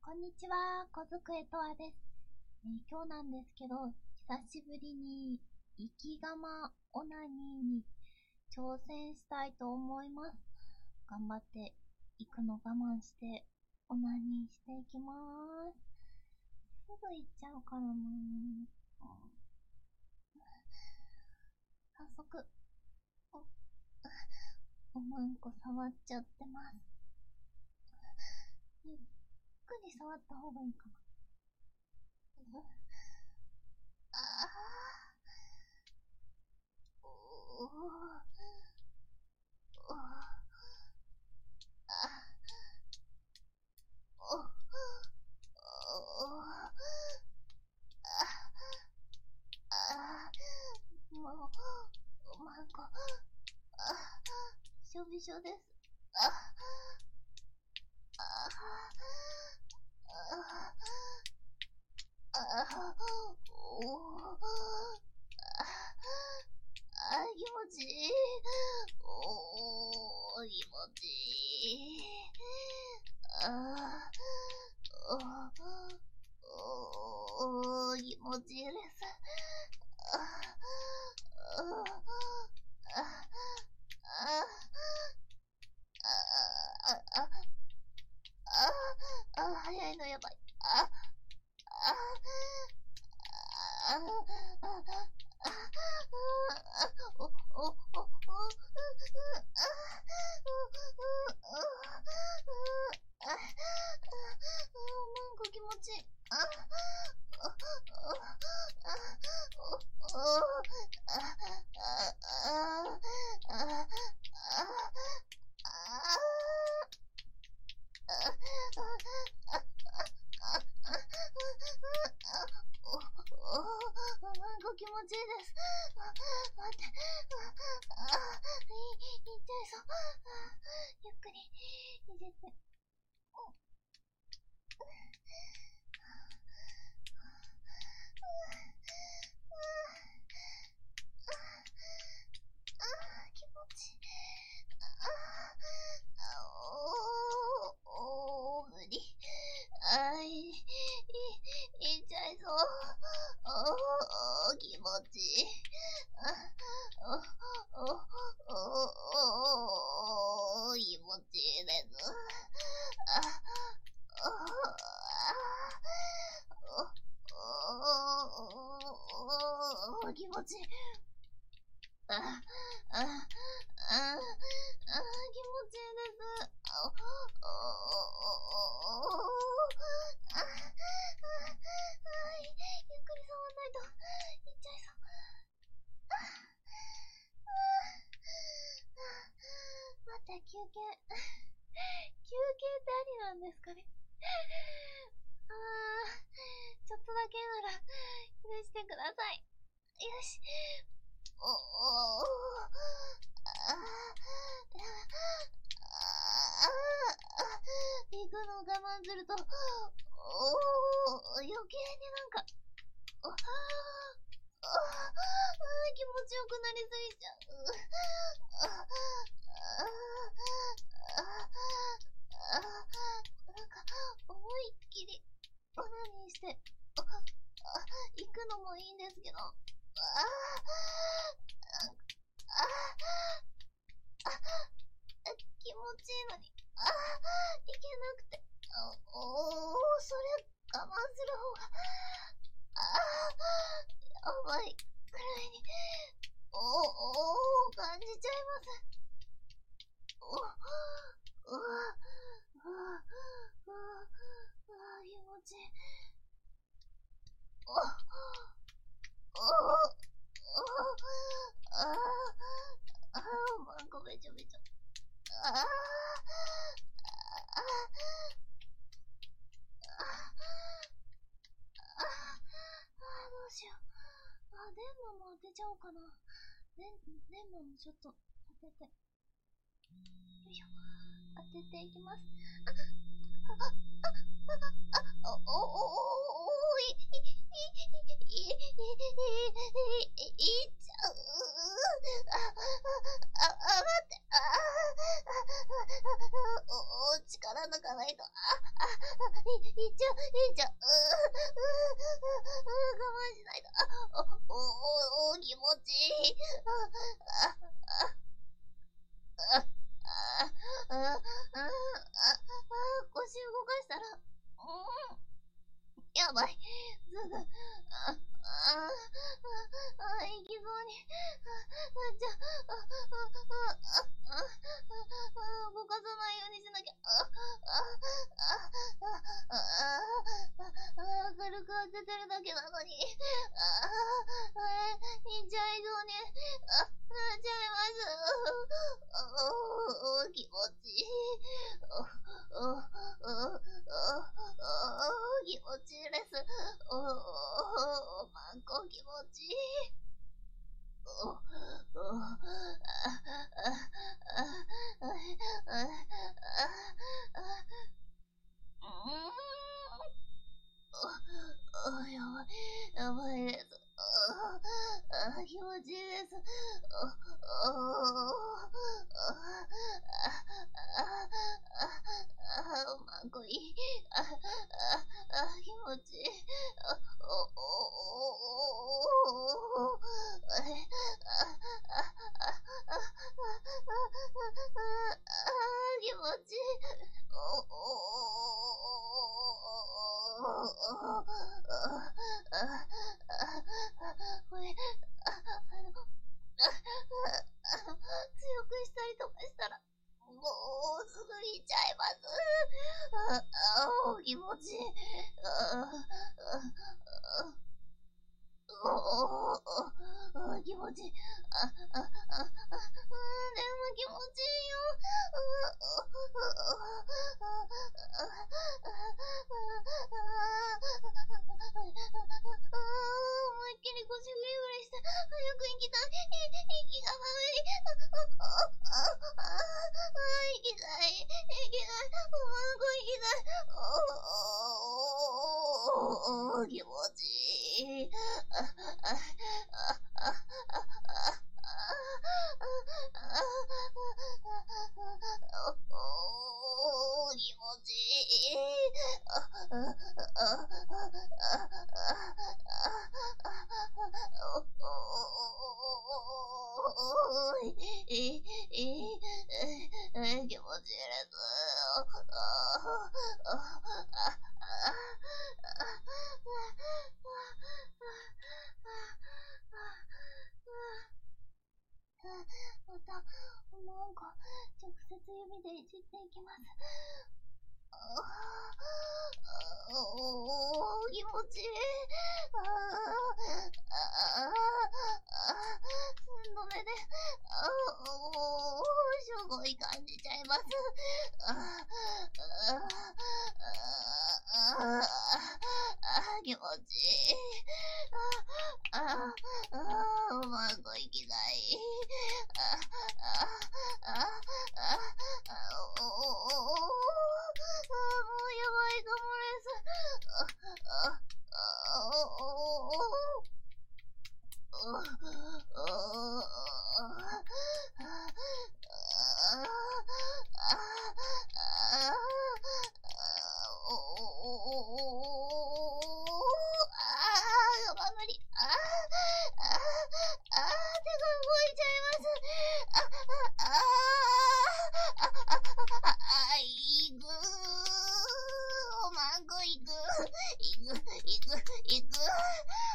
こんにちは、小机とわです。今日なんですけど、久しぶりに生き様オナニーに挑戦したいと思います。頑張って行くの我慢してオナニーしていきまーす。すぐ行っちゃうからなー。早速、おまんこ触っちゃってます。ゆっくり触った方がいいかな。あーおーおーあおおもう、おまんこ、びしょびしょです。気持ちいい。気持ちいい。気持ちいいです。早いのやばい。なんか気持ちいい。なんか気持ちいいです。待って。いっちゃいそう。ゆっくり入れて。気持ちいい。無理。いっちゃいそう。気持ちいい。気持ちいいです。気持ちいい。気持ちいいです。ゆっくり触んないといっちゃいそう。待って、休憩。休憩ってありなんですかね。ちょっとだけなら許してください。よし。行くのを我慢すると、余計になんか、気持ちよくなりすぎちゃう。なんか、思いっきり、オナニーして、行くのもいいんですけど、気持ちいいのに、いけなくて、それ我慢する方が、やばいくらいに、感じちゃいます。気持ちいい。なんかべちゃべちゃ。どうしよう。電話も当てちゃおうかな。電話もちょっと当てて。よいしょ。当てていきます。いっちゃう。待って。力抜かないと。 いっちゃう。我慢しないと。気持ちいい。腰動かしたら、やばい。すぐ、行きそうに。動かさないようにしなきゃ。軽く当ててるだけなのに。行っちゃいそうに。なっちゃいます。気持ちいい。気持ちいいです。マンコ気持ちいい。やばいです。気持ちいいです。マンコいい。気持ちいい。気持ちいい。これ、強くしたりとかしたら、もうすぐいっちゃいます。気持ちいい。気持ちいい。でも気持ちいいよ。思いっきり腰ぐりぐりして、早く行きたい。息が寒い。行きたい。行きたい。気持ちいい。気持ちいい。気持ちいいです。また、なんか、直接指でいじっていきます。気持ちいい。寸止めで、すごい感じちゃいます。気持ちいい。うまくいきない。もうやばいかもです。行く。